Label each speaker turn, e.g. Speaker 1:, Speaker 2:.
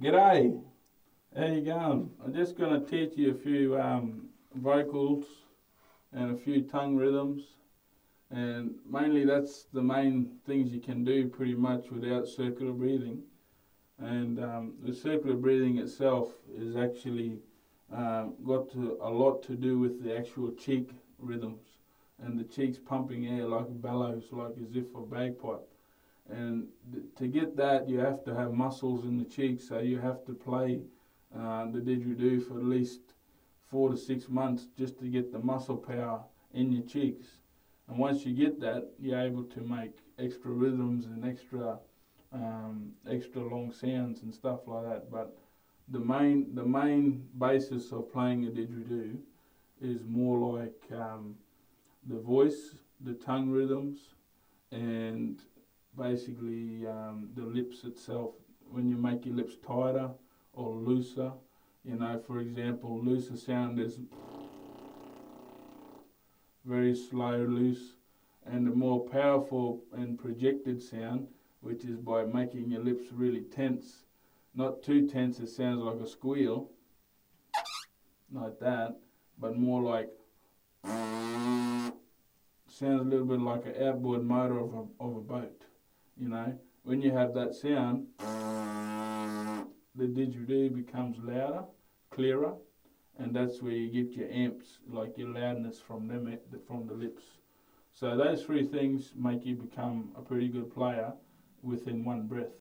Speaker 1: G'day, how you going? I'm just going to teach you a few vocals and a few tongue rhythms, and mainly that's the main things you can do pretty much without circular breathing. And the circular breathing itself is actually a lot to do with the actual cheek rhythms, and the cheeks pumping air like bellows, like as if a bagpipe. And to get that, you have to have muscles in the cheeks, so you have to play the didgeridoo for at least 4 to 6 months just to get the muscle power in your cheeks. And once you get that, you're able to make extra rhythms and extra long sounds and stuff like that. But the main basis of playing a didgeridoo is more like the voice, the tongue rhythms, and basically the lips itself. When you make your lips tighter or looser, for example, looser sound is very slow, loose, and the more powerful and projected sound, which is by making your lips really tense, not too tense it sounds like a squeal, like that, but more like sounds a little bit like an outboard motor of a boat. When you have that sound, the didgeridoo becomes louder, clearer, and that's where you get your amps, like your loudness from the lips. So those three things make you become a pretty good player within one breath.